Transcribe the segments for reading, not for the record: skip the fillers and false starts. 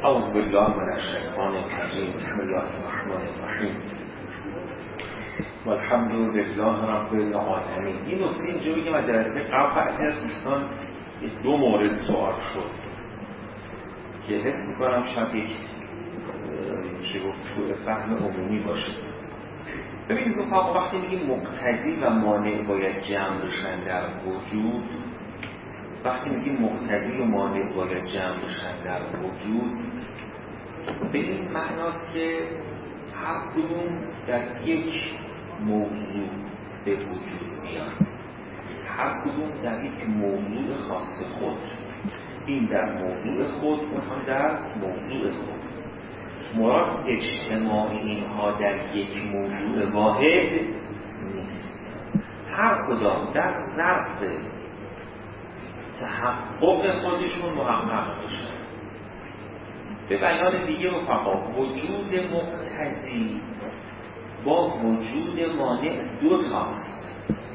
اعوذ بالله من الشیطان الرجیم. بسم الله الرحمن الرحیم. والحمد لله رب العالمین. این نکته اینجا بگم از جلسه قبل بعضی از دوستان دو مورد سوال شد که حس میکنم شاید یک سوء فهم عمومی باشه. ببینید رفقا، وقتی میگیم مقتضی و مانع باید جمع بشن در وجود، وقتی میگیم مقتضی و مانع باید جمع بشن در وجود، به این معناست که هر کدوم در یک موضوع به وجود میاد، هر کدوم در یک موضوع خاص خود، این در موضوع خود، اون هم در موضوع خود. مراد اجتماع اینها در یک موضوع واحد نیست، هر کدام در ظرف تحقق خودشون محقق بشن. به بیان دیگه رفقا، وجود مقتضی با وجود مانع دو تاست.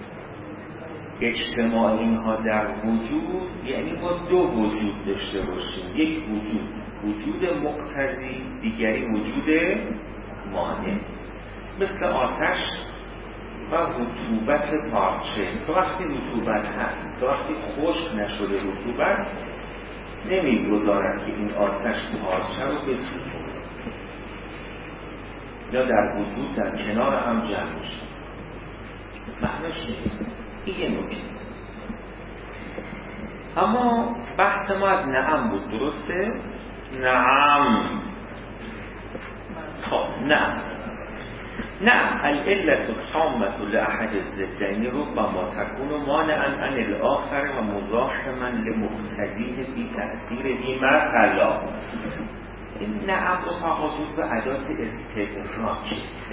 اجتماع اینها در وجود یعنی با دو وجود داشته باشیم، یک وجود مقتضی، دیگری وجود مانع. مثل آتش و رطوبت پارچه. تو وقتی رطوبت هست، تو وقتی خشک نشده رطوبت، نمیگذارد که این آتش پارچه رو بسوزونه یا در وجود در کنار هم جمع میشه. معنیش نیست. این نکته. اما بحث ما از نعم بود، درسته؟ نعم. خب نعم العلة التامة لأحد الضدين ربما تكون مانعا عن الآخر و مزاحما لمقتضیه فی تأثیره مثلا. این نعم رو فقط جزء ادات استدراک.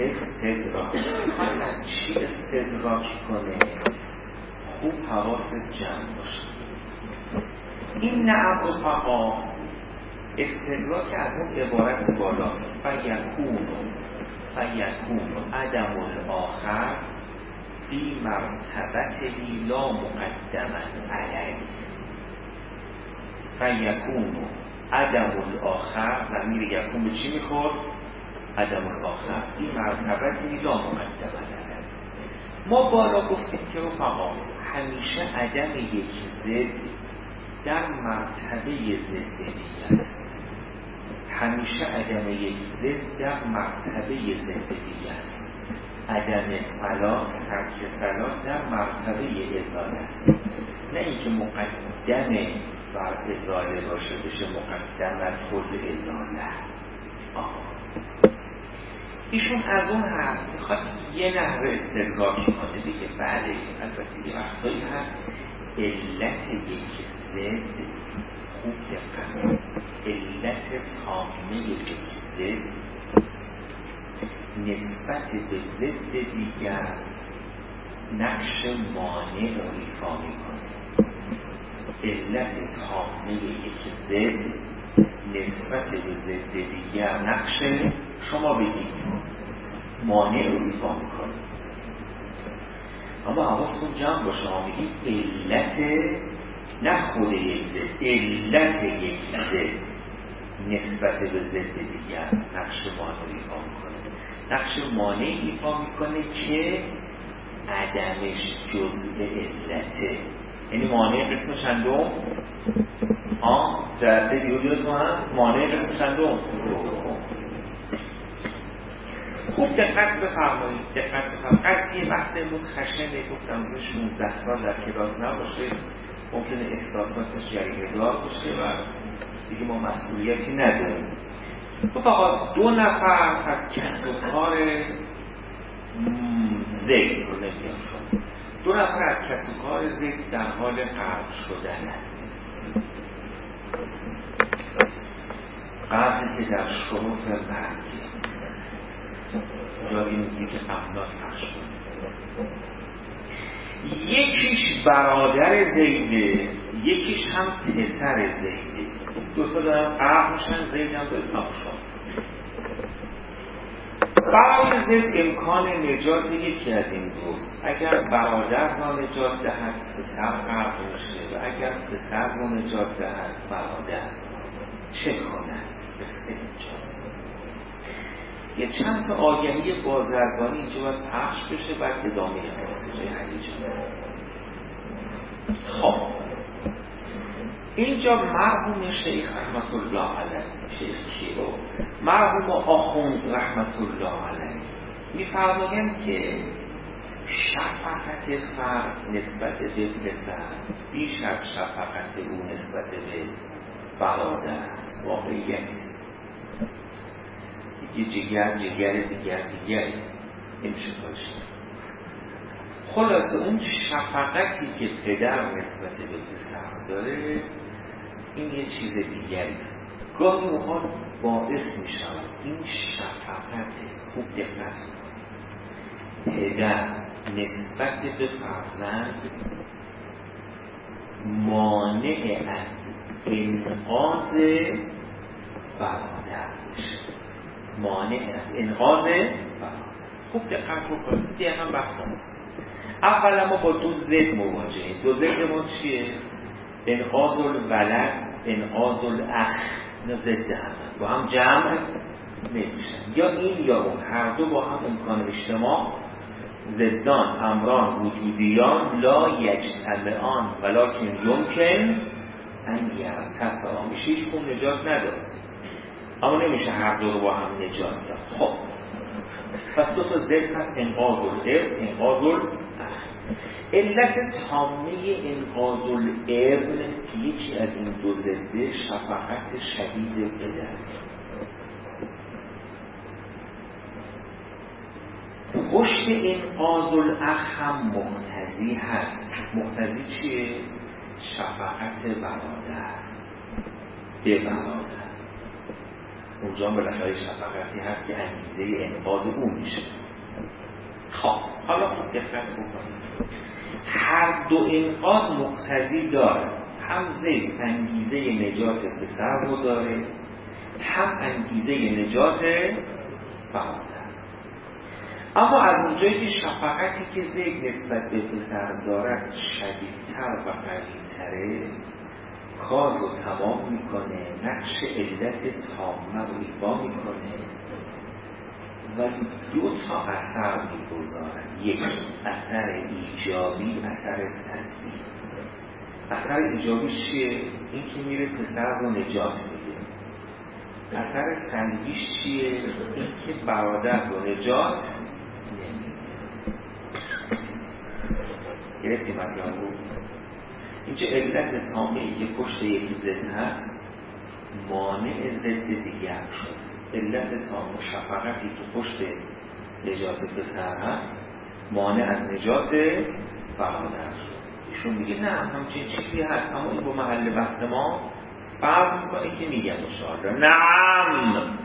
از چی استدراک کنه؟ خوب حواست جمع باشه. این نعم رو فقط استدراک از اون عبارت بالاست. فیکون عدم الاخر فی مرتبته لا مقدما علیه. فیکون عدم الاخر، ضمیر یکون به چی میخورد؟ عدم الاخر فی مرتبته لا مقدما علیه. ما بالا گفتیم که رفقا همیشه عدم یک ضد در مرتبه ضد دیگه است. همیشه عدم یک ضد در مرتبه ضد دیگه است. عدم صلاح، ترک صلاح در مرتبه ازاله است. نه اینکه مقدم بر ازاله باشه بشه مقدم بر طول ازاله. ایشون از اون حرف میخواد یه نحوه استدراک کنه دیگه. بله، البته یه وقتایی هست علت یک ضد، خوب دقت، علت تامه یک ضد نسبت به ضد دیگر نقش مانع رو ایفا میکنه. علت تامه یک ضد نسبت به ضد دیگر نقش، شما بگید، مانع رو ایفا میکنه. اما حواستون جمع باشه، ما میگیم علت، نه خود یک ضد، علت یک ضد نسبت به ضد دیگر نقش مانع ایفا میکنه. نقش مانع ایفا میکنه که عدمش جزء علته. یعنی مانع قسم چندم؟ جلسه دیو مانع قسم چندم؟ خوب دقت بفرمایید. قضیه بحث امروز خشنه، گفتم زیر 16 سال در کلاس نباشه، ممکنه احساساتش جریه دار باشه و دیگه ما مسئولیتی نداریم. تو فقط 2 نفر از کسب و کار زید رو نمیان شد. 2 نفر از کسب و کار زید در حال قرض شدن هست. قرضی که در شروط مرگی جایی موزیک غمناک پخش کنه. یکیش برادر زیده، یکیش هم پسر زیده. 2 تا دارن قرض میشن، زید هم داره تماشا. برای زید امکان نجات یکی از این دوست. اگر برادر را نجات دهد پسر قرض میشه و اگر پسر را نجات دهد برادر چه کنه؟ مثل اینجاست. یه چند تا آگهی بازرگانی اینجا باید پخش بشه، بعد ادامه قصه جای هیجان. خب اینجا مرحوم شیخ رحمت الله علیه، شیخ کیو، مرحوم آخوند رحمت الله علیه میفرمایند که شفقت فرد نسبت به پسر بیش از شفقت او نسبت به برادر است. واقعیت است. یه جگر دیگر نمیشه داشت. خلاصه اون شفقتی که پدر نسبت به پسر داره این یه چیز دیگری است. گاهی اوقات باعث می شود این شفقت، خوب دقت کنید، پدر نسبت به فرزند مانع از انقاذ برادر بشه، مانع از انقاذ برادر. خوب دقت بکنید، دیگه هم بحث هست. اولا ما با دو ضد مواجهیم. دو ضد ما چیه؟ انقاذ الولد، انقاذ الاخ. اینا ضد هم با هم جمع نمیشن، یا این یا اون، هر دو با هم امکان اجتماع ضدان، امران وجودیان لا یجتمعان ولکن یمکن ان یرتفعا. میشه هیچ کدوم نجات نداد، اما نمیشه هر دو رو با هم نجات داد. خب پس دو تا ضد هست، انقاذ الابن، انقاذ الاخ. علت تامه انقاذ الابن که یکی از این دو ضد شفقت شدید پدر. پشت انقاذ الاخ هم مقتضی هست. مقتضی چیه؟ شفقت برادر به برادر. اونجا بالاخره شفقتی هست که انگیزه انقاذ او میشه. خب حالا خوب دقت بکنید، هر دو انقاذ مقتضی داره. هم زید انگیزه نجات پسر رو داره، هم انگیزه نجات برادر. اما از اونجایی که شفقتی که زید نسبت به پسر دارد شدیدتر و قوی‌تره، کار رو تمام میکنه، نقش علت تامه رو ایفا میکنه و دو تا اثر میگذارد. یک اثر ایجابی، اثر سلبی. اثر ایجابی چیه؟ این که میره پسر رو نجات میده. اثر سلبیش چیه؟ این که برادر رو نجات نمیده. گرفتی مطلب رو؟ اینجا علت تامه ای که پشت یکی ضد هست مانع ضد دیگر شد. علت تامه شفقتی که پشت نجات پسر هست مانع از نجات برادر شد. ایشون میگه نه همچین چیزی هست، اما این با محل بحث ما فرق میکنه که میگن انشاءالله نعم.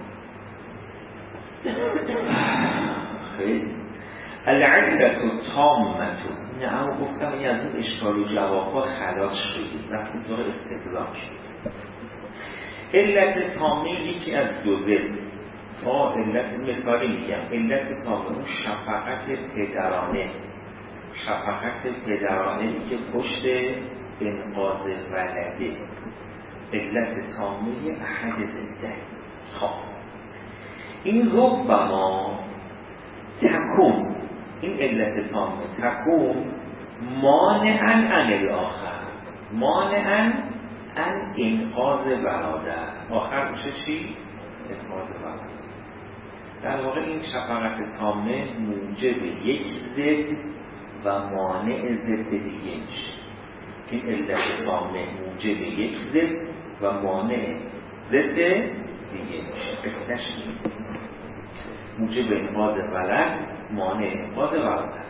خیلی العلت تامه. نه اما گفتم این از این اشکال و جواب ها خلاص شدید، رفتیم طور استدلال شد. علت تامه یکی از دو ضد. علت مثالی میگم، علت تامه اون شفقت پدرانه، شفقت پدرانه که پشت انقاذ ولده، علت تامه احد ضده. خب این ربما تکون، این علت تامه تکون مانعاً عن الاخر، مانعاً عن انقاذ برادر. آخر میشه چی؟ انقاذ برادر. در واقع این شفقت تامه موجب یک ضد و مانع ضد دیگه میشه. این علت تامه موجب یک ضد و مانع ضد دیگه میشه. قصدش موجب انقاذ ولد، مانع انقاذ برادر.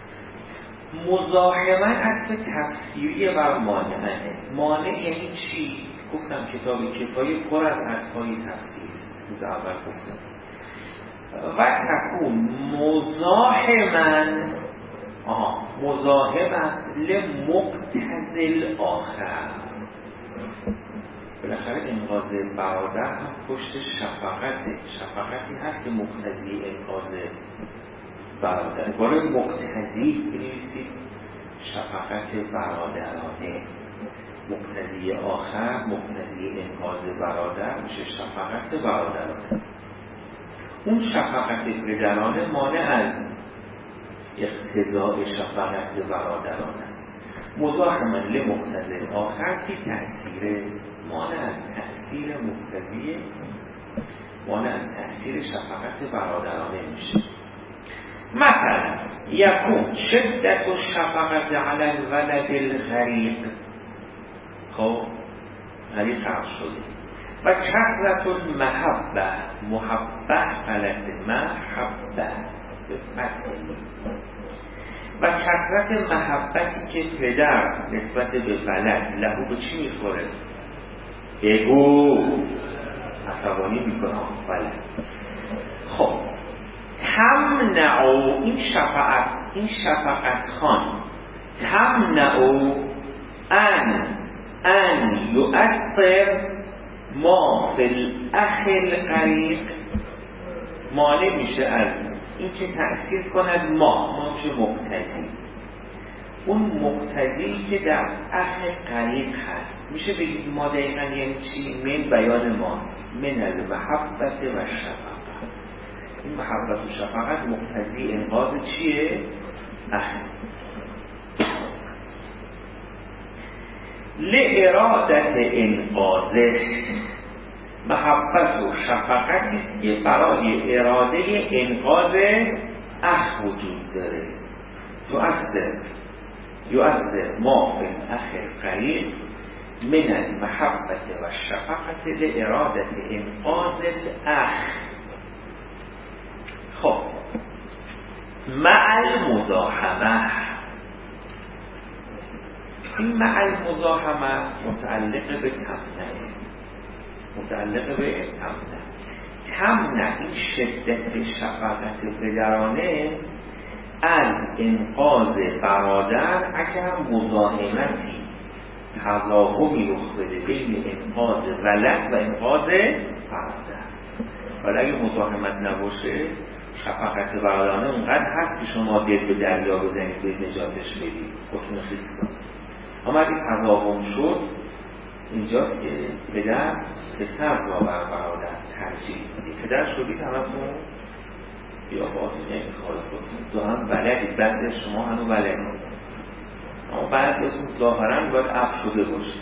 مزاحما اصل تفسیری بر مانعنه. مانع یعنی چی؟ گفتم کتاب کفایه پر از اصلهای تفسیر است. روز اول گفتم و تکون مزاحما، مزاحم است لمقتضی آخر. بالاخره انقاذ برادر هم پشت شفقته. شفقتی هست که مقتضی انقاذ برادر. برای مقتضی بنویسید شفقت برادرانه. مقتضی آخر، مقتضی انقاذ برادر میشه شفقت برادرانه. اون شفقت پدرانه مانع از اقتضاء شفقت برادران است. مزاحما لمقتضی آخر فی تأثیر، مانع از تأثیر مقتضی، مانع از تأثیر شفقت برادرانه میشه. مثلا یکون شدت و شفقت علی الولد الغریق، خب غریق غرق شده، و کثرت المحبه، محبه غلط، محبه به فتح، و کثرت محبتی که پدر نسبت به ولد لهو به چی میخوره؟ بگو، عصبانی میکنه ولد. خب تمنع این شفقت خان تمنع ان یؤثر ما فی الاخ الغریق، مانع میشه از این که تأثیر کند ما میشه مقتضی، اون مقتضی که در اخ غریق هست. میشه بگید ما دقیقا یعنی چی؟ من بیان ماست، من المحبت و شفقت. این محبت و شفقت مقتضی انقاذ چیه؟ اخ. لارادت انقاذه، محبت و شفقتی است که برای اراده انقاذ اخ وجود داره. یؤثر ما فی الاخ الغریق من المحبت و شفقت لارادت انقاذ الاخ. خب مع المزاحمه، این مع المزاحمه متعلق به تمنع، متعلق به تمنع این شدت شفقت پدرانه از انقاذ برادر اگر مزاحمتی تضاهمی رخ بده بین انقاذ ولد و انقاذ برادر. ولی اگه مزاحمت نباشه شفقت برادرانه اونقدر هست که شما دل به دریا بزنید به نجاتش بدید، خودتون خیس کنید. اما اگه تضاهم شد اینجاست که پدر پسر را بر برادر ترجیح میده. پدر شدید همتون یا باز نمیخواد خودتون دو هم ولدید، بعد شما هنو ولدید، اما بعد بهتون ظاهرا باید عقل شده باشید.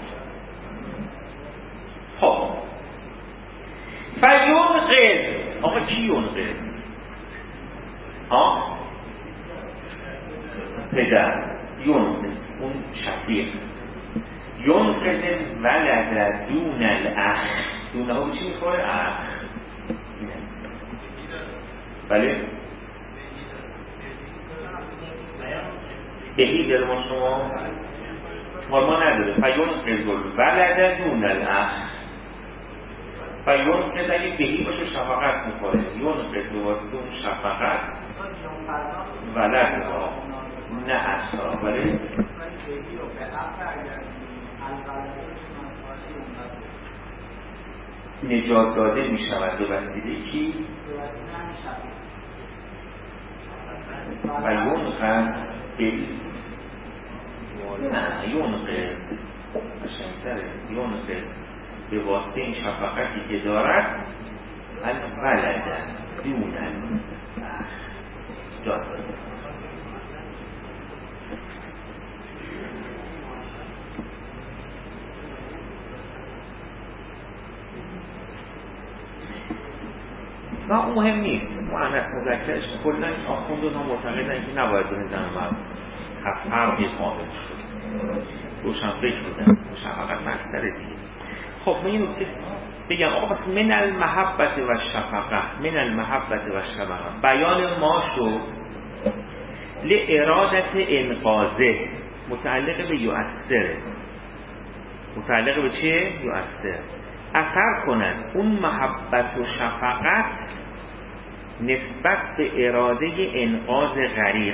خب فینقذ، آقا کی ینقذ؟ پدر ینقذ، اون شفیق ینقذ ولد دون الاخ، دونه ها به چی میخوره؟ اخ. این هست بله بهی دل ما شما ما نداره. فینقذ ولد دون الاخ، فینقذ اگه بهی باشه شفقت میخوره، ینقذ به واسطه اون شفقت ولد را نه اخ را. ولی نجات داده می شود به وسیله کی؟ و ینقذ نه ینقذ قشنگ‌تره، ینقذ به واسطه این شفقتی که دارد الولد دون الاخ داد. و اون مهم نیست، مؤنث مذکرش کلا آخوندان ها معتقدن که نباید بین زن و مرد فرقی قائل شد. روشن فکر بودن، شفقت مصدر دیگه. خب من این نکته بگم آقا پس من المحبت و شفقه، من المحبت و شفقه بیان ما شد لارادت انقاذه، متعلق به یؤثره. متعلق به چیه؟ یؤثر، اثر کنن اون محبت و شفقت نسبت به اراده انقاذ غریق.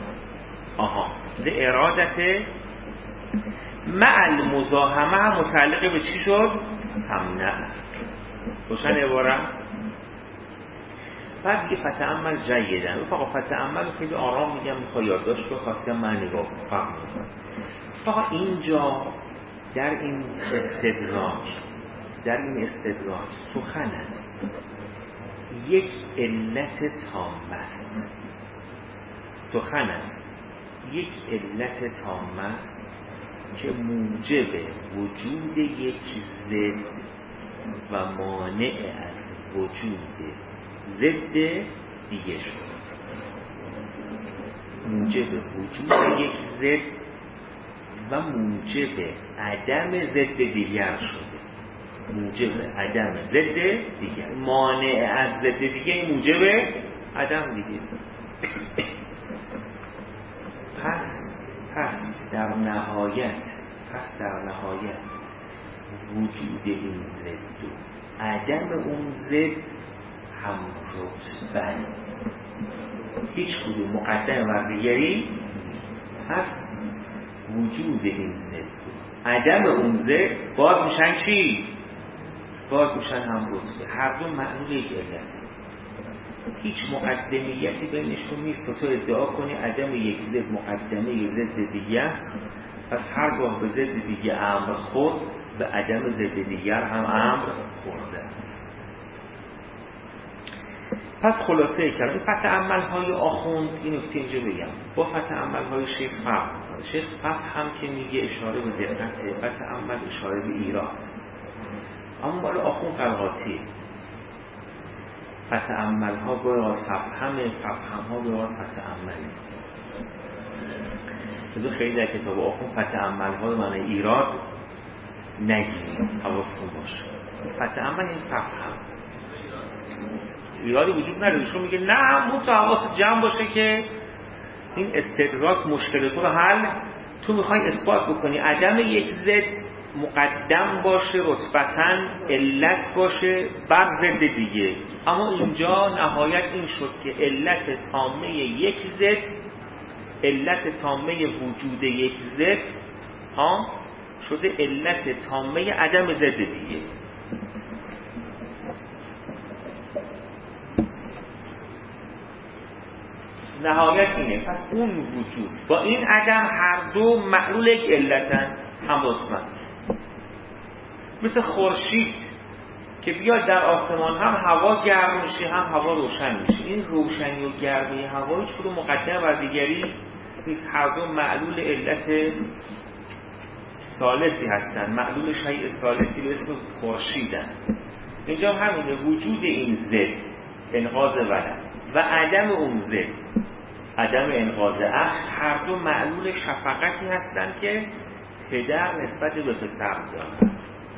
لارادت مع المزاحمه متعلق به چی شد؟ تمنع. روشن عبارت؟ بعد دیگه فتأمل جیدن. فقط فتأمل رو خیلی آرام میگم، میخواه یادداشت رو خواستم من نگاه کنم. فقط اینجا در این استدراک سخن است یک علت تامه است. سخن است یک علت تامه است که موجب وجود یک ضد و مانع از وجود ضد دیگه شد. موجب وجود یک ضد و موجب عدم ضد دیگر شده. موجب عدم ضد دیگر، مانع از ضد دیگه موجب عدم دیگه. پس در نهایت وجود این ضد و عدم اون ضد هم رتبه، هیچ کدوم مقدم بر دیگری. پس وجود این ضد و عدم اون ضد باز میشن چی؟ باز میشن هم رتبه. هر دو معنی یک علت، هیچ مقدمیتی بینشون نیست. تو ادعا کنی عدم یک ضد مقدمه یک ضد دیگه است، پس هرگاه به ضد دیگه امر خورد به عدم ضد دیگر هم امر خورده است. پس خلاصه کلام فتح عملهای آخوند، این نکته اینجا بگم، با فتح عملهای شیخ فرق می‌کنه. شیخ فتح هم که میگه اشاره به دقته، فتح عمل اشاره به ایراد، اما مال آخوند قلقاتی. فتح عملها باید ففهمها باید فتح عمله. بذار خیلی در کتاب آخوند فتح عملها معنی ایراد نگیرید، حواستون باشه. فتح عمل این ففهم، ایرادی وجود نداره. شما میگه نه مون تو حواست جمع باشه که این استدراک مشکل تو رو حل. تو میخوای اثبات بکنی عدم یک ضد مقدم باشه، رتبتاً علت باشه بر ضد دیگه، اما اینجا نهایت این شد که علت تامه یک ضد، علت تامه وجود یک ضد شده علت تامه عدم ضد دیگه. نهایت اینه. پس اون وجود با این عدم هر دو معلول یک علتن، هم رتبن. مثل خورشید که بیاد در آسمان هم هوا گرم میشه هم هوا روشن میشه. این روشنی و گرمی هوا هیچ کدوم مقدم بر دیگری نیست، هر دو معلول علت ثالثی هستن، معلول شیء ثالثی به اسم خورشیدن. اینجا همینه، وجود این ضد انقاض ولد و عدم اون ضد عدم انقاض اخ، هر دو معلول شفقتی هستن که پدر نسبت به پسر دارن.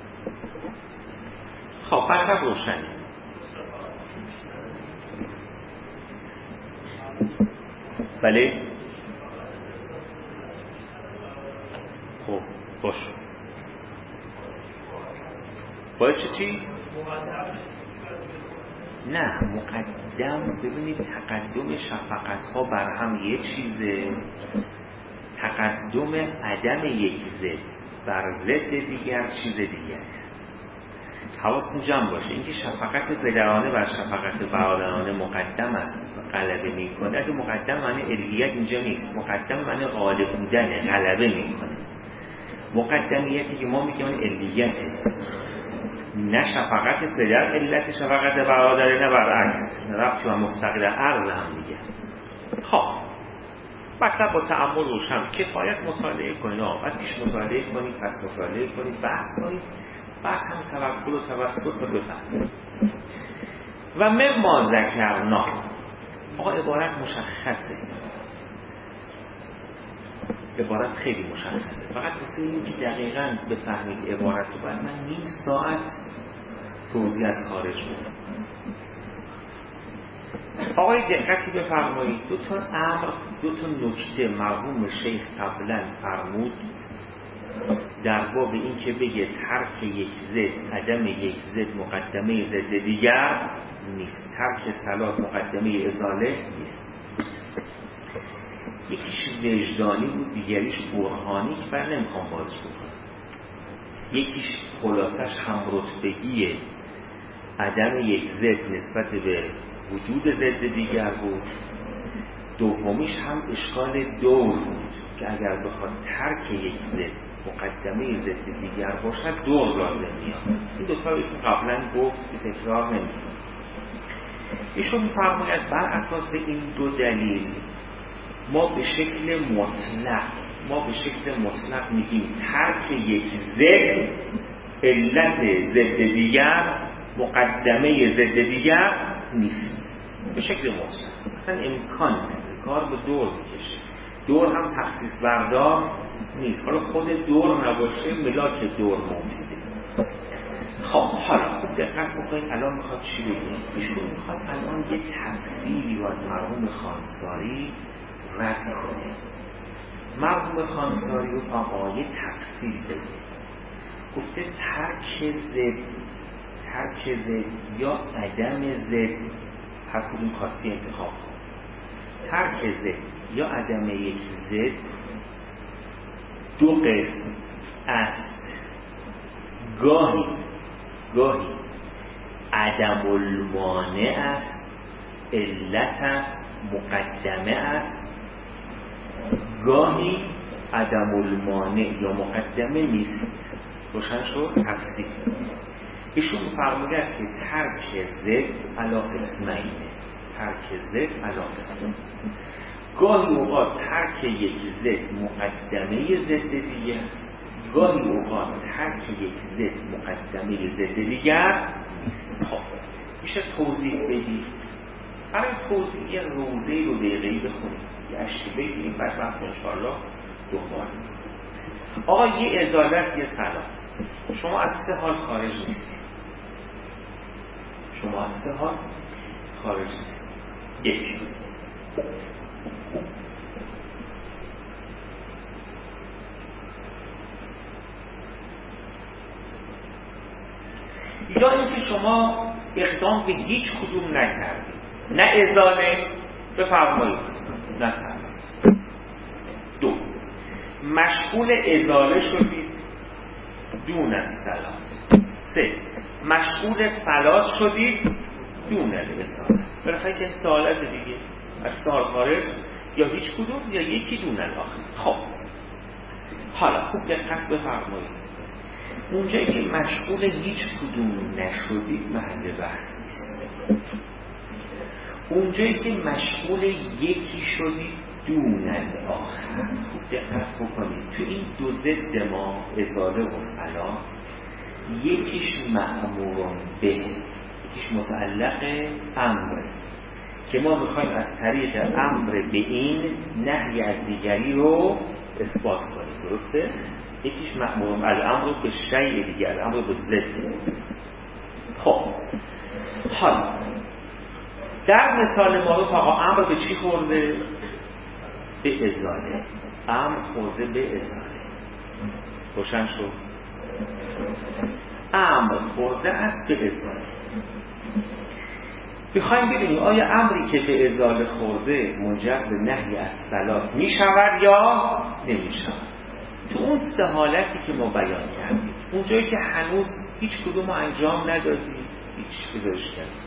خب مطلب روشنی. بله خب باش. باعث چی؟ نه مقدم، ببینید تقدم شفقت ها بر هم یه چیزه، تقدم عدم یک ضد بر ضد دیگر چیز دیگر است. حواستون جمع باشه، اینکه شفقت پدرانه بر شفقت برادرانه مقدم است، غلبه میکنه. اگه مقدم معنی الهیت اینجا نیست، مقدم معنی غالب بودنه، غلبه میکنه. مقدمیتی که ما میگیم الهیته، نه شفقت پدر علت شفقت برادره، نه برعکس، رفت و مستقل عرض هم میگه. خب مطلب با تأمل روشن، کفایت مطالعه کنید، بعد پیش مطالعه کنید، پس مطالعه کنید، بحث کنید، بعد هم توکل و توسط رو بفهمید. و مما ذکرنا، آقا عبارت مشخصه، عبارت خیلی مشخصه، فقط واسه این که دقیقاً بفهمید عبارت رو باید من نیم ساعت توضیح از خارج بدم. آقای دقتی بفرمایید، دو تا نکته مرحوم شیخ قبلا فرمود در باب این که بگه ترک یک ضد عدم یک ضد مقدمه ضد دیگر نیست، ترک صلاح مقدمه ازاله نیست. یکیش وجدانی بود، دیگریش برهانی که بر نمیخوام بازش بکنم. یکیش خلاصش هم رتبگی عدم یک ضد نسبت به وجود ضد دیگر بود، دومیش هم اشکال دور بود که اگر بخواد ترک یک ضد مقدمه ضد دیگر باشد دور لازم میاد. این دو تا ایشون قبلا گفت که تکرار نمی‌کنه. ایشون می‌فرماید بر اساس این دو دلیل ما به شکل مطلق میگیم ترک یک ضد علت ضد دیگر مقدمه ضد دیگر نیست. به شکل مطلق اصلا امکان نداره، کار به دور میکشه. دور هم تخصیص بردار نیست. حالا خود دور نباشه ملاک دور موجوده. خب حالا خوب دقت بکنید الان میخواد چی بگیم؟ ایشون میخواد الان یه تفسیری رو از مرحوم خانساری رد کنه. مرحوم خانساری رو آقا یه تفسیر بده. گفته ترک ضد یا عدم ضد، هر کدوم خواستی انتخاب کن. ترک ضد یا عدم یک ضد دو قسم است. گاهی عدم المانع است، علت است، مقدمه است. گاهی عدم المانع یا مقدمه نیست. روشن شد؟ تفسیر ایشون فرموده که ترک ضد علی قسمینه. گاهی اوقات ترک یک ضد مقدمه ضد دیگه است، گاهی اوقات ترک یک ضد مقدمه ضد دیگر نیست. خب میشه توضیح بدید؟ برای توضیح روزه رو دقیقه‌ای بخونید، یه اشری بگیریم، بعد بحث انشاءالله دنبال میکنیم. آقا یه ازاله است، یه صلات. شما از سه حال خارج نیستید. یک، یا اینکه شما اقدام به هیچ کدوم نکردید، نه ازاله بفرمایید نه صلات. دو، مشغول ازاله شدید دون از صلات. سه، مشغول صلات شدید دون از ازاله. بالاخره که سوالات دیگه از سال خارج یا هیچ کدوم یا یکی دون الاخر. خب حالا خوب دقت بفرمایید، اونجایی که مشغول هیچ کدوم نشدید محل بحث نیست. اونجایی که مشغول یکی شدید دون الاخر. خوب دقت بکنید تو این دو ضد ما ازاله و صلات، یکیش مأمور به، یکیش متعلق امر که ما میخوایم از طریق امر به این نهی از دیگری رو اثبات کنیم. درسته؟ یکیش مأمور الامر به شیء دیگر، الامر به ضد. خب حالا در مثال معروف آقا امر به چی خورده؟ به ازاله. امر خورده به ازاله. روشن شد؟ امر خورده است به ازاله. بخوایم ببینیم آیا امری که به ازاله خورده منجر به نهی از صلات می شود یا نمی شود. تو اون سه حالتی که ما بیان کردیم، اونجایی که هنوز هیچ کدوم انجام ندادید، هیچ گذاشت کردید،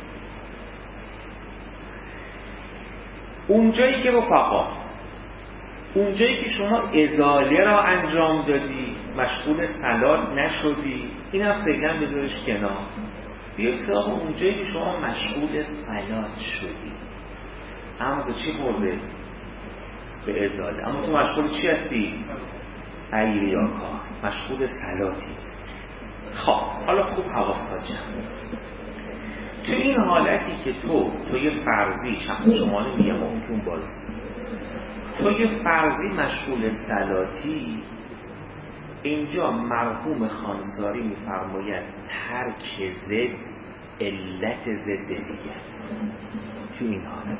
اونجایی که رفقا، اونجایی که شما ازاله را انجام دادی مشغول صلات نشدی، این هم فعلا بذارش کنار. بیا سراغ اونجایی که شما مشغول صلات شدی. اما به چی خورده؟ به ازاله. اما تو مشغول چی هستی؟ عیر یا کار، مشغول صلاتی. خب حالا خوب حواست جمع. تو این حالتی که توی فرضی، شخص شما نمیگم اون که اون بالاست، توی فرضی مشغول صلاتی، اینجا مرحوم خانساری میفرماید ترک ضد علت ضد دیگه است تو این حالت.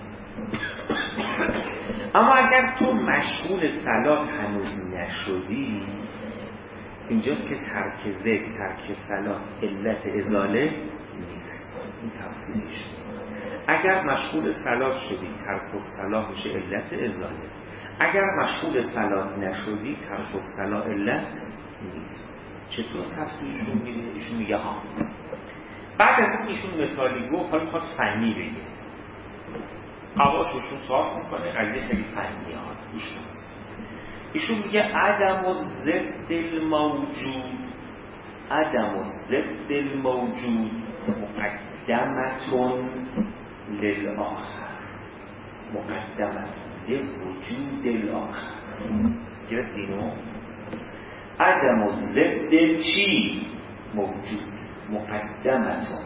اما اگر تو مشغول صلات هنوز نشدی، اینجاست که ترک ضد، ترک صلات علت ازاله نیست. این تفسیرش. اگر مشغول صلات شدی ترک الصلات میشه علت ازاله. اگر مشغول صلات نشدی ترک الصلات علت نیست. چطور تفسیرشون میده؟ ایشون میگه ها. بعد از این ایشون مثالی گفت، حالا میخواد فنی بگه. قواششون صاف میکنه، قضیه خیلی فنی ها. ایشون میگه عدم و ضد الموجود، عدم و ضد الموجود مقدمتون للآخر، مقدمتون لوجود الاخر. گرفتینو؟ عدم و ضد چی؟ موجود، مقدمتون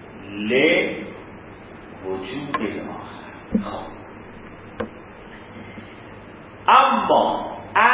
لوجود الاخر. خب اما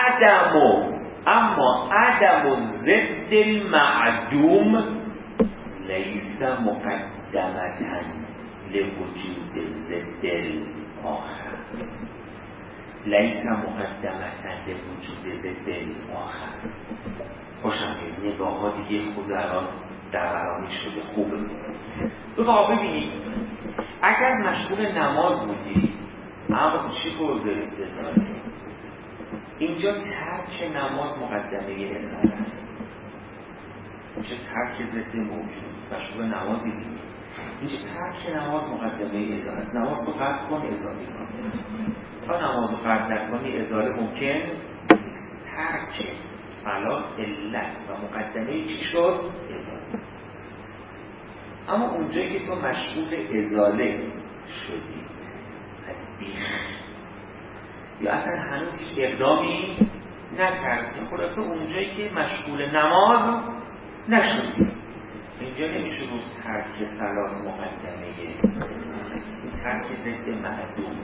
عدم و ضد المعدوم لیس مقدمتن لوجود ضد الاخر، لیس مقدمتن لوجود ضد الاخر. خوشم میاد، نگاه ها دیگه خود الان دورانی شده، خوبه. بابا ببینید اگر مشغول نماز بودی اما چی کرده ازاره؟ اینجا ترک نماز مقدمه ازاره است، میشه ترک ضد موجود. مشغول نمازی دیگه، اینجا ترک نماز مقدمه ازاره است. نماز رو قطع کن ازاره کن، تا نماز رو قطع نکنی ازاره ممکن نیست. ترک صلاة علت و مقدمه چی شد؟ ازاره. اما اونجایی که تو مشغول ازاله شدی از بیخ یا اصلا هنوز هیچ اقدامی نکردی، خلاصه اونجایی که مشغول نماز نشدی، اینجا نمیشه رو ترک صلاة مقدمه، این ترک ضد معدوم.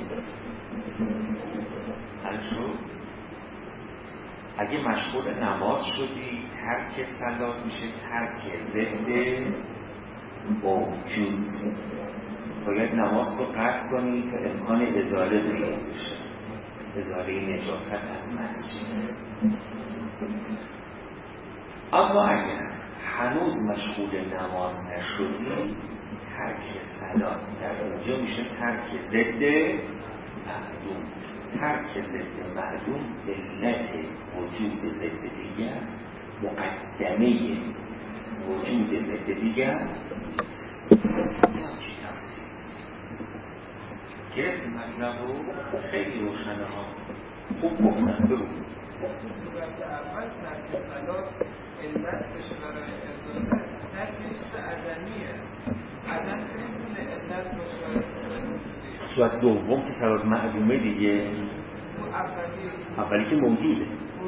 حالا شد اگه مشغول نماز شدی ترک صلاة میشه ترک ضد موجود. باید نماز رو قطع کنی تا امکان ازاله پیدا بشه، ازاله نجاست از مسجد. اما اگر هنوز مشغول نماز نشدی ترک صلاة در اونجا میشه ترک ضد معدوم. ترک ضد معدوم علت وجود ضد دیگر، مقدمه وجود ضد دیگر. گرفت مطلب رو؟ خیلی روشنه ها، خوب گفتن. بگو صورت اول ترک صلاة علت بشه برای ازاله، ترکش عدمیه، عدم نمیتونه علت باشه. صورت دوم که صلاة معدومه دیگه، اولی که موجوده،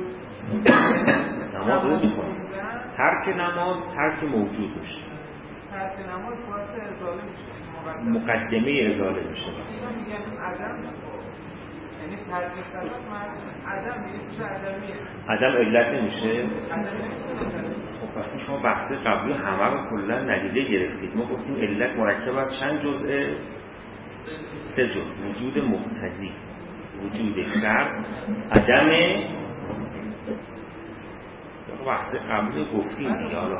نماز رو میکنه. ترک نماز ترک موجود میشه، ترک نماز باعث ازاله میشه، مقدمه ازاله میشه. اینا میگن عدم، یعنی ترک صلاة عدم میشه، عدمیه، عدم علت نمیشه. عدم نمیشه. خب پس شما بحث قبلی همه رو کلا ندیده گرفتید. ما گفتیم علت مرکب از چند جزء؟ 3 جزء. وجود مقتضی، وجود شرط، عدم. بحث قبلی گفتیم دیگه. حالا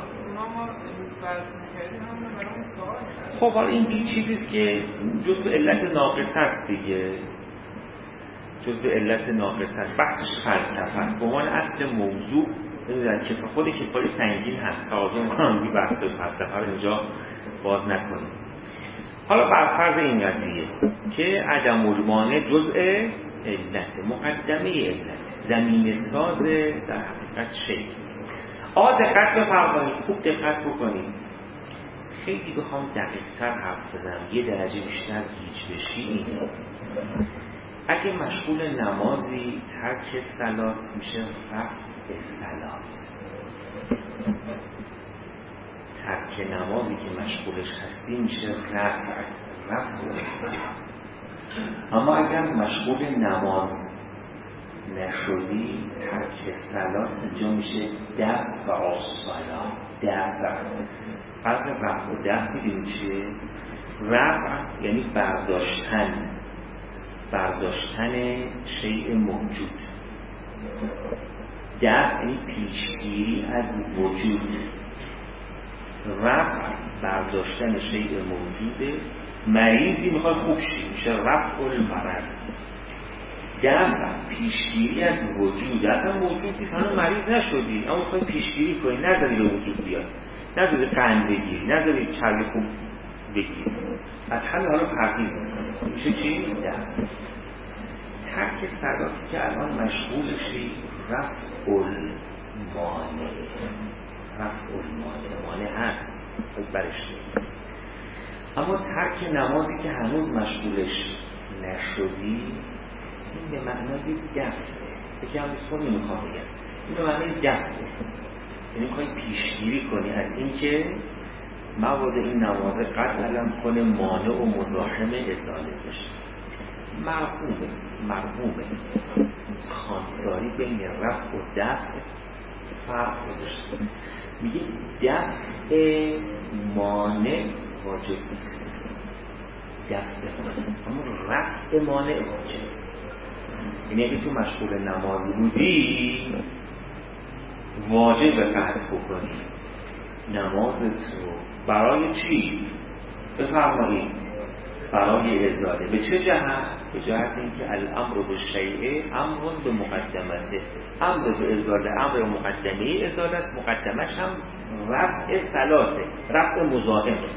خب حالا این چیزیست که جزء علت ناقص هست دیگه، جزء علت ناقص هست. بحثش فلسفه است. به عنوان اصل موضوع که خود کفایه سنگین هست، تازه اون بحث فلسفه رو اینجا باز نکنیم. حالا بر فرض این قضیه که عدم المانع جزء علت، مقدمه علت، زمینه ساز در حقیقت شیء. دقت بفرمایید، خوب دقت بکنید. خیلی بخوام دقیق‌تر حرف بزنم، یه درجه بیشتر گیج بشی اینه. اگه مشغول نمازی ترک صلات میشه رفع صلات. ترک نمازی که مشغولش هستی میشه رفع صلات. اما اگر مشغول نماز نشدی ترک صلات اینجا میشه دفع صلات. دفع، فرق رفع و دفع میدونی چیه؟ رفع یعنی برداشتن شیء موجود، دفع یعنی پیشگیری از وجود. رفع برداشتن شیء موجوده. مریضی میخواد خوب شی میشه رفع المرض. دفع پیشگیری از وجود. اصلا موجود نیست، هنوز مریض نشدی اما میخوای پیشگیری کنی، نذاری به وجود بیاد، نذاری قند بگیری، نذاری چربی خوب بگیری، از همین حالا پرهیز میشه چی؟ دفع. ترک صلاتی که الان مشغولشی رفع المانع مانع هست برش، اما ترک نمازی که هنوز مشغولش نشدی این به معنای دفعه. بگم بسیار نمیخوام بگم این به معنای دفعه، یعنی میخوای پیشگیری کنی از اینکه مبادا این نمازه قد علم کنه مانع و مزاحم ازاله بشه. مرحومه خانساری بین رفع و دفع فرق گذاشته، میگه دفع مانع واجب نیست، دفع مانع، اما رفع مانع واجب. یعنی اگه تو مشغول نماز بودی واجب فرض بکنی نمازت رو. برای چی؟ بفرمایید برای ازاله. به چه جهت؟ به جهت اینکه الامر بالشیء امر به مقدمته، امر به ازاله امر مقدمه ازاله است، مقدمش هم رفع صلاته، رفع مزاحمه.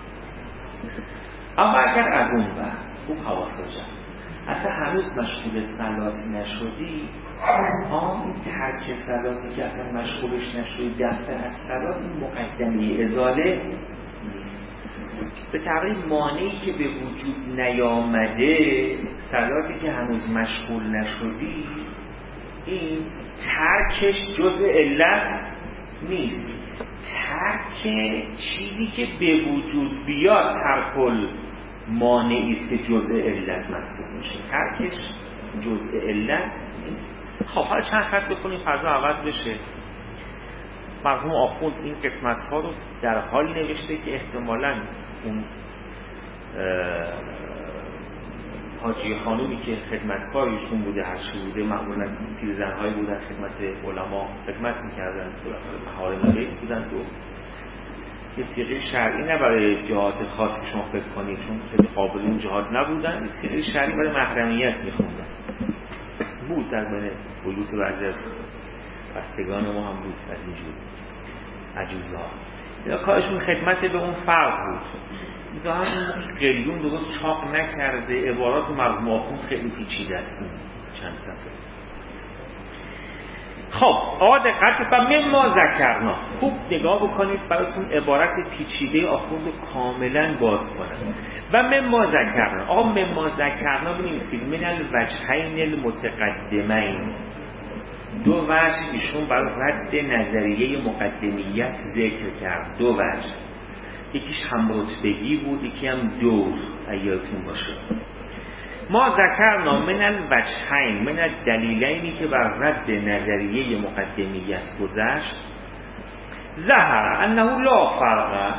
اما اگر از اون بعد خوب حواست باشه اصلا هنوز مشغول صلات نشدی، این ترک صلاتی که اصلا مشغولش نشدی دفع از صلات این مقدمه ازاله نیست. به تعبیر مانعی که به وجود نیامده، صلاتی که هنوز مشغول نشدی، این ترکش جزء علت نیست. ترک چیزی که به وجود بیاد ترکل مانعی است که جزء علت محسوب میشه، ترکش جزء علت نیست. خب حالا چند خط بکنیم فردا عوض بشه. مرحوم آخوند این قسمت ها رو در حالی نوشته که احتمالاً اون حاجی خانومی که خدمتکار ایشون بوده هرچی بوده، معمولاً پیرزن‌هایی بودن خدمت علما خدمت می‌کردن، محارم بیت بودن و یه صیغه شرعی نه برای جهات خاص که شما فکر کنید، چون خیلی قابل این جهات نبودن، این صیغه شرعی برای محرمیت می‌خوندن. بود در بین بیوت بعضی از بستگان ما هم بود از اینجور عجوزها، یا کارشون خدمت به اون فرد بود. ظاهرا قلیون درست چاق نکرده، عبارات مرحوم آخوند خیلی پیچیده است چند صفحه. خب آقا دقت و مما ذکرنا، خوب نگاه بکنید براتون عبارت پیچیده آخوند رو کاملا باز کنم. و مما ذکرنا، آقا مما ذکرنا بنویسید من الوجهین المتقدمین، دو وجه ایشون برای رد نظریه مقدمیت ذکر کرد. دو وجه، یکیش هم رتبگی بود، یکی هم دور، ایاتون باشه. ما ذکرنا من الوجهین، من الدلیلینی که بر رد نظریه مقدمیت گذشت، ظهر انه لا فرق،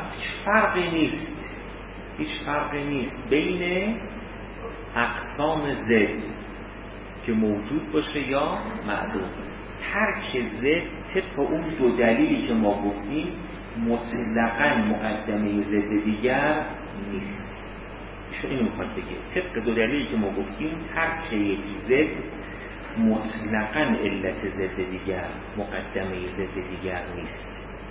هیچ فرقی نیست بین اقسام ضد که موجود باشه یا معدوم. ترک ضد طبق اون دو دلیلی که ما گفتیم مطلقاً مقدمه ضد دیگر نیست. ایشون اینو میخواد بگه طبق دو دلیلی که ما گفتیم ترک یک ضد مطلقاً علت ضد دیگر مقدمه ضد دیگر نیست.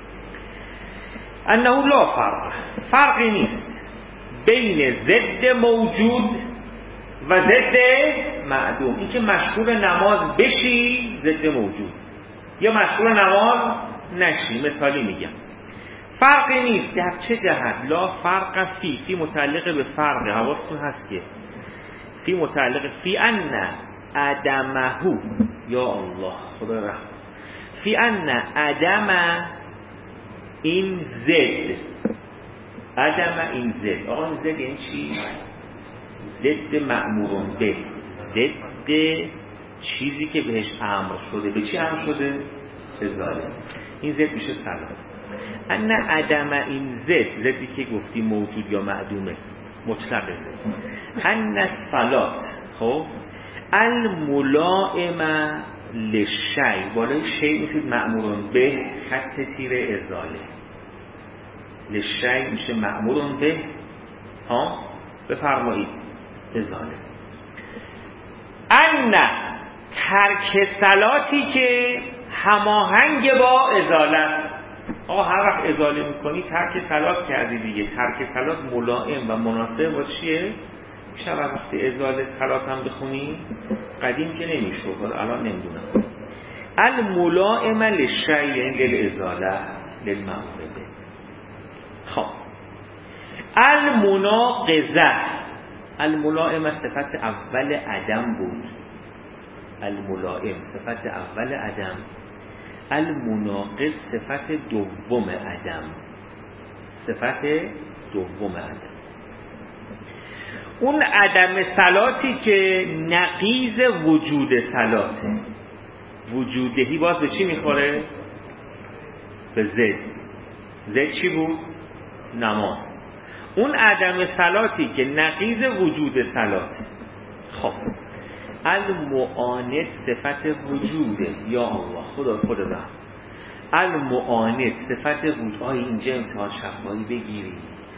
انه لا فرقی نیست بین ضد موجود و ضد معدوم. این که مشغول نماز بشی ضد موجود، یا مشغول نماز نشی. مثالی میگم فرقی نیست. در چه جهت؟ لا فرق فی متعلق به فرق، حواستون هست که فی متعلق فی ان عدمهو، یا الله خدا رحم، فی ان عدم این زد، عدم این زد. آقا این زد یعنی چی؟ ضد مأمورون به، ضد چیزی که بهش امر شده. به چی امر شده؟ ازاله. این ضد میشه صلات. ان عدم این زدی که گفتی موجود یا معدومه مطلقه. ان صلات خب الملائمه للشیء، بالای شیء میشه مأمورون به خط تیر ازاله، للشیء میشه مأمورون به بفرمایید ازاله. ان ترک صلاتی که هماهنگ با ازاله است. آقا هر وقت ازاله میکنی ترک صلات کردی دیگه. ترک صلات ملائم و مناسب با چیه؟ میشه وقتی ازاله صلات هم بخونی؟ قدیم که نمیشد، الان نمیدونم. الملائم للشیء للازاله للمعارضه. خب المناقضه، الملائم صفت اول عدم بود، الملائم صفت اول عدم، المناقض صفت دوم عدم، صفت دوم عدم. اون عدم صلاتی که نقیض وجود صلاته، وجودهی باز به چی میخوره؟ به زد. زد چی بود؟ نماز. اون عدم صلاتی که نقیض وجود صلاته. خب المعاند صفت وجوده. یا الله خدا رحم. المعاند صفت وجود. اینجا امتحان شفاهی بگیری.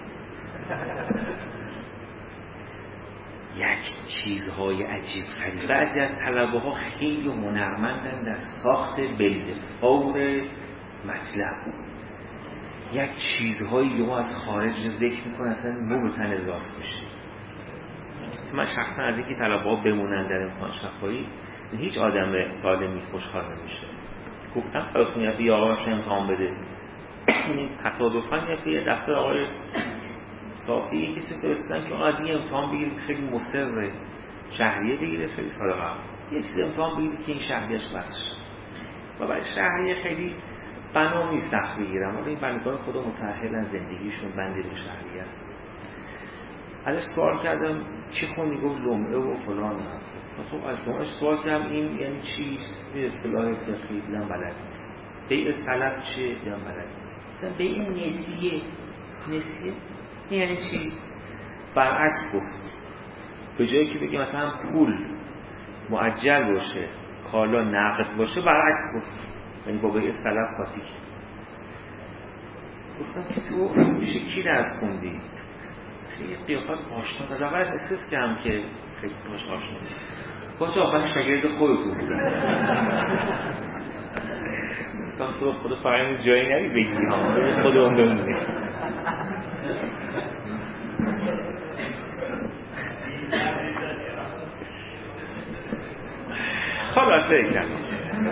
یک چیزهای عجیب غریب. بعضی از طلبه ها خیلی هنرمندن در ساخت بالفور مطلب. یک چیزهایی یهو از خارج ذکر میکنه اصلا مو به تن راست میشه. من شخصا از اینکه طلبه ها بمونن در امتحان شفاهی هیچ آدم سالمی خوشحال نمیشه. گفتم خواستم یه آقایش امتحان بده، تصادفاً یه دفعه آقای صافی یه کسی فرستن که آقا دیگه امتحان بگیرید خیلی مصره، شهریه بگیره خیلی سال قبل یه چیز امتحان بگیرید که این شهریهش بس و بعد شهریه خیلی بنا نیست سخت بگیرم، ولی این بندگان خدا متأهل از زندگیشون بنده به شهریه است. ازش سوال کردم چی خوندی؟ گفت لمعه و فلان. خب از لمعهش سوال کردم این یعنی چی؟ این اصطلاح فقهی دیدم بلد نیست. بیع سلب چیه؟ دیدم بلد نیست. مثلا بیع نسیه این یعنی چی؟ برعکس گفت. به جایی که بگی مثلا پول مؤجل باشه کالا نقد باشه برعکس گفت، یعنی با بیع سلب قاطی کرد. گفتم که تو میشه کی درس خوندی؟ خیلی قیافت آشنا داد. اولش احساس کردم که خیلی باش آشنا باشه آخرش شاگرد خودتون بودم. گفتم تو خود فقط جایی نری بگی ها، خود اون بمونی. خلاصه کردم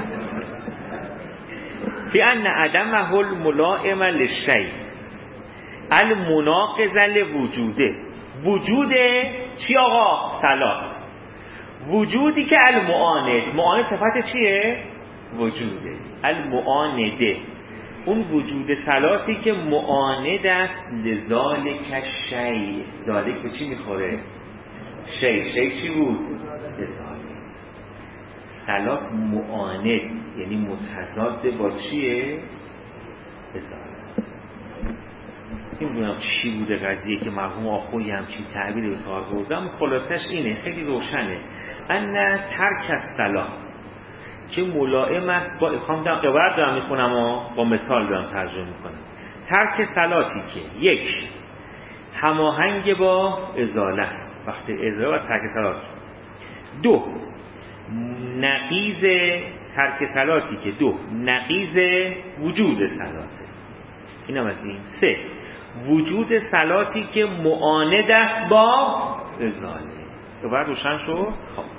فی ان عدمه الملائم للشیء المناقض لوجوده. وجود چی آقا؟ صلات. وجودی که المعاند، معاند صفت چیه؟ وجوده. المعانده اون وجود صلاتی که معاند است لذالک شیء. ذالک به چی میخوره؟ شیء چی بود؟ لذالک. صلات معاند یعنی متضاد با چیه؟ لذالک. نمیدونم چی بوده قضیه که مرحوم آخوی همچین تعبیر به کار بردم. خلاصش اینه، خیلی روشنه. ان ترک الصلاة که ملائم است با اقام دارم عبارت دارم میخونم و با مثال دارم ترجمه میکنم. ترک صلاتی که یک هماهنگ با ازاله است، وقتی ازاله و ترک صلات. دو نقیض ترک صلاتی که دو نقیض وجود صلاته. اینم از این. سه وجود صلاتی که معاند است با ازاله. دوباره روشن شد.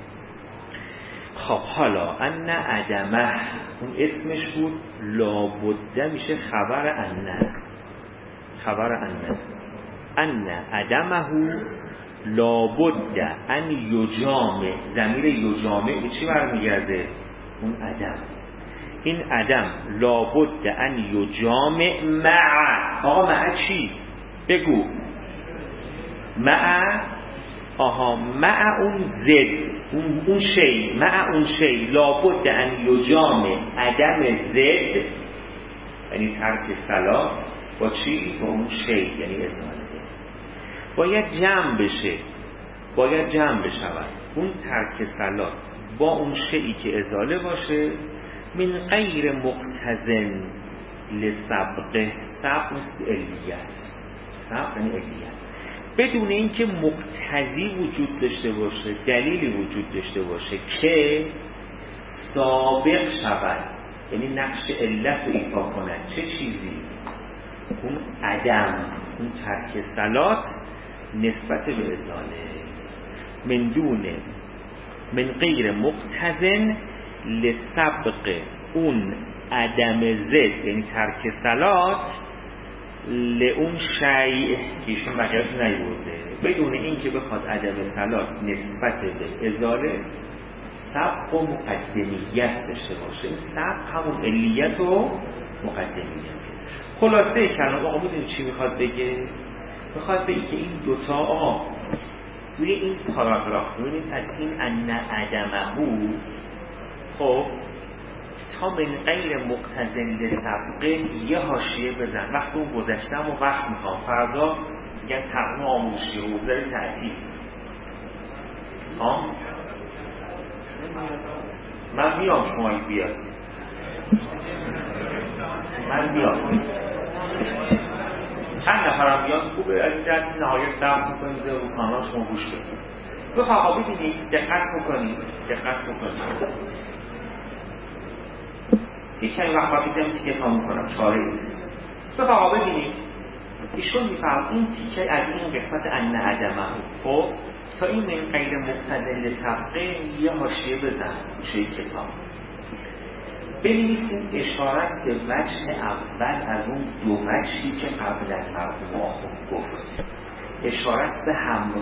خب حالا ان عدمه اون اسمش بود، لابده میشه خبر انه. خبر ان عدمه لابده ان یجامع. ضمیر یجامع به چی برمیگرده؟ اون عدم. این عدم لابد ان یجامع مع. آقا مع چی؟ بگو. مع اون زد، اون شی، مع اون شی لابد ان یجامع عدم زد یعنی ترک صلات با چی؟ با اون شی یعنی ازاله. باید جمع بشه، باید جمع بشود اون ترک صلات با اون شیئی که ازاله باشه من غیر مقتضن لسبقه. سبق مثل علیت، سبق یعنی علیت، بدون اینکه مقتضی وجود داشته باشه، دلیلی وجود داشته باشه که سابق شود، یعنی نقش علت رو ایفا کند. چه چیزی؟ اون عدم، اون ترک صلات نسبت به ازاله. من غیر مقتضن لسبق اون عدم زد، یعنی ترک صلات، لئون شیء که ایشون بقیه‌اش نیورده، بدون این که بخواد عدم صلات نسبت به ازاله سبق و مقدمیت داشته باشه. این سبق همون علیت و مقدمیت. خلاصه کلام آقا میدونی چی میخواد بگه؟ میخواد بگه که این دوتا آقا توی این پاراگراف ببینید از این ان عدمه خب تا من غیر مقتضن لسبقه یه حاشیه بزن. وقت اون گذشتم و وقت میخوام فردا میگن تقنیه آموزشی حوزه تعطیل. من میام شما بیاد، من میام چند نفرم بیاد خوبه. از در نهایت دم میکنیم زیر رو کانال شما گوش بدید. بخواه ببینید، دقت بکنید. یک چند وقت میدم تیکه تا میکنم، چاره نیست. بخواه ببینید ایشون میفهم این تیکه از این قسمت ان عدمه خب تا این من غیر مقتضن لسبقه یه حاشیه بزن میشه کتاب بنویسیم اشارت به وجه اول از اون دو وجهی که قبلا مرحوم آخوند گفت. اشارت به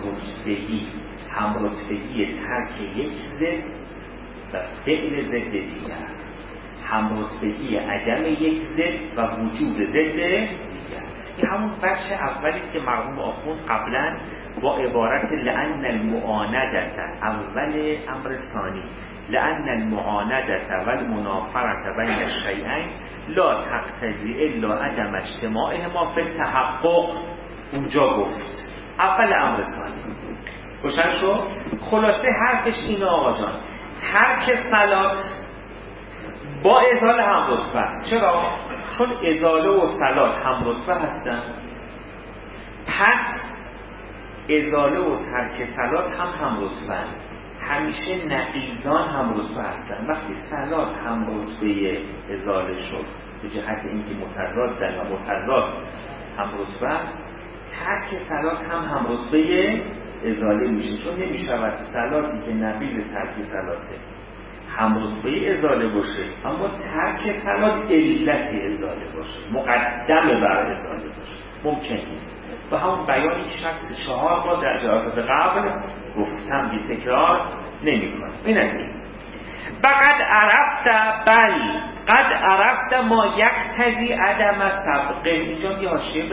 همرتبگی ترک یک ضد و فعل ضد دیگر، همرتبگی عدم یک ضد و وجود ضد دیگر. این همون بخش اولی که مرحوم آخوند قبلا با عبارت لأن المعاندة اول امر ثانی لأن المعاندة والمنافرة بین الشیئین لا تقتضی الا عدم اجتماعهما فی التحقق اونجا گفت اول امر ثانی. روشن شد؟ خلاصه حرفش اینه آقا جان، ترک صلات با ازاله هم رتبه است. چرا؟ چون ازاله و صلات هم رتبه هستن. پس ازاله و ترک صلات هم رتبه هستن. همیشه نقیضان هم رتبه هستن. وقتی صلات هم رتبه ازاله شد به جهت اینکه متضادن و متضاد هم رتبه است، ترک صلات هم رتبه ازاله میشه. چون نمیشود صلاتی که نقیض ترک صلاته هم رتبه ازاله باشه اما ترک صلات علت ازاله باشه، مقدم بر ازاله باشه، ممکن نیست. و همون بیانی که شخص 4 با در جلسات قبل گفتم بی تکرار نمی کنم. این از این قد عرفت ما یقتضی عدم سبقه. اینجا یه حاشیه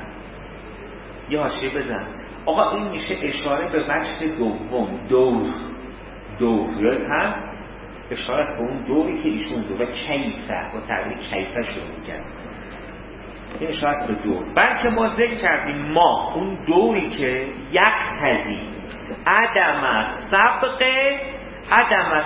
بزن. آقا این میشه اشاره به وجه دوم، دور یاد هست، اشارت به اون دوری که ایشون دو و کیفه و تعبیر کیفه شروع میگن. این اشارت به دور. بلکه ما ذکر کردیم ما اون دوری که یقتضی عدم سبق عدم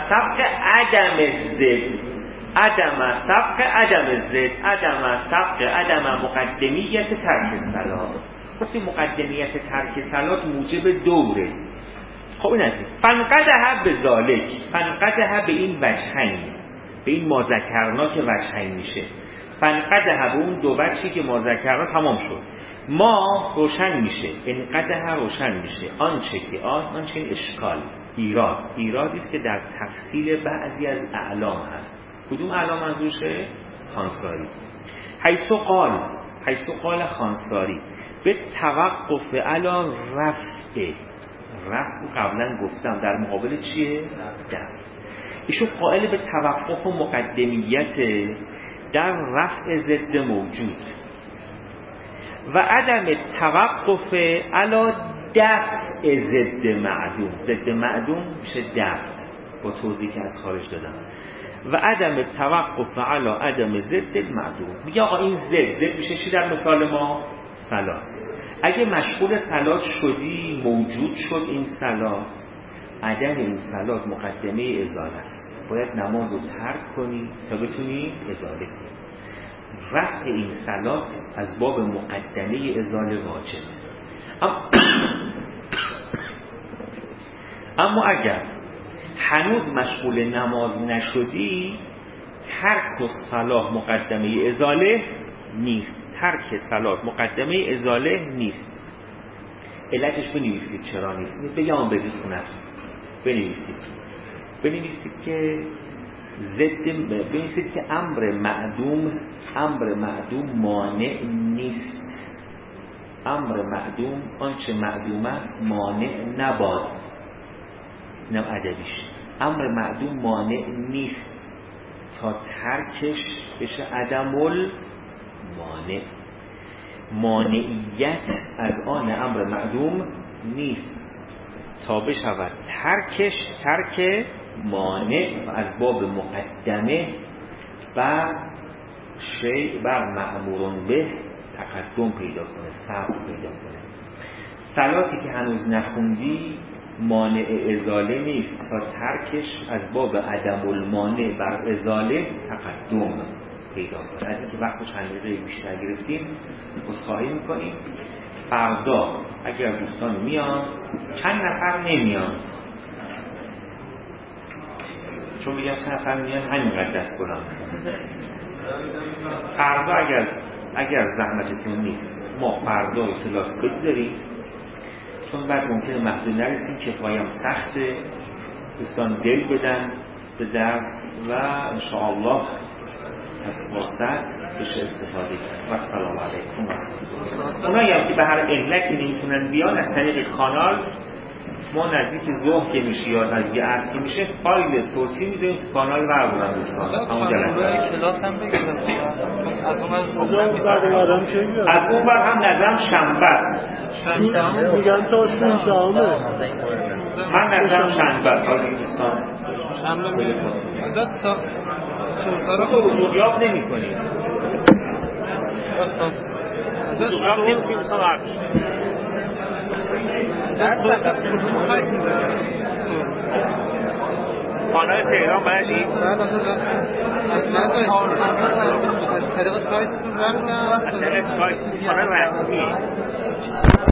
سبق عدم مقدمیت ترک صلات. گفتیم مقدمیت ترک صلات موجب دوره. خب این است. فنقدها به ذالک، فنقدها به این وجهین، به این ما ذکرنا که وجهین میشه. فنقدها به اون دو وجهی که ما ذکرنا تمام شد. ما روشن میشه، انقدها روشن میشه. آنچه این اشکال ایرادی است که در تفصیل بعضی از اعلام هست. کدوم اعلام منظورشه؟ خانساری. حیث قال خانساری به توقف علی رفع قبلا گفتم در مقابل چیه؟ ایشون قائل به توقف و مقدمیت در رفع ضد موجود و عدم توقف علی دفع ضد معدوم میشه دفع با توضیحی که از خارج دادم و عدم توقف علی عدم ضد المعدوم. میگه آقا این ضد میشه چی در مثال ما؟ صلات. اگه مشغول صلات شدی موجود شد این صلات، عدم این صلات مقدمه ازاله است. باید نماز رو ترک کنی تا بتونی ازاله کنی. رفع این صلات از باب مقدمه ازاله واجبه. اما اگر هنوز مشغول نماز نشدی ترک الصلاة مقدمه ازاله نیست. ترک صلات مقدمه ازاله نیست. علتش بنویسید چرا نیست. بگم بدید خونتون بنویسید که بنویسید که امر معدوم مانع نیست. امر معدوم آنچه معدوم است مانع نباد. اینم ادبیش. امر معدوم مانع نیست تا ترکش بشه عدم المانع. مانعیت از آن امر معدوم نیست تا بشود ترک مانع و از باب مقدمه بر مأمور به تقدم پیدا کنه، صبر پیدا کنه. صلاتی که هنوز نخوندی مانع ازاله نیست تا ترکش از باب عدم المانع بر ازاله تقدم پیدا کنه. از اینکه وقت چند دقیقه بیشتر گرفتیم عذرخواهی میکنیم. فردا اگر دوستان میان، چند نفر نمیان، چون میگم چند نفر میان همینقدر دست بلند میکنم. فردا اگر زحمتتون نیست ما فردا کلاس بگذاریم، چون بعد ممکنه محدود نرسیم. کفایم سخته، دوستان دل بدن به درس و انشاءالله از فرصت بشه استفاده کرد. و السلام علیکم و رحمت الله. اونایی هم که به هر علتی نمیتونن بیان از طریق کانال، ما نزدیک ظهر که میشه یا نزدیک عصر که میشه فایل صوتی میذاریم تو کانال برابرن دوستان. همون جلسه کلاس هم بگیرم از اون بر هم نظرم شنبه است. میگن تا شنبه. من نظرم شنبه است. حالا دوستان شنبه میگم تا تو حضوریاب نمی کنیم حضوریاب نمی کنیم کانال تهران بلدی؟ از طریق سایتتون رفتم. از طریق سایت کانال رسمیه.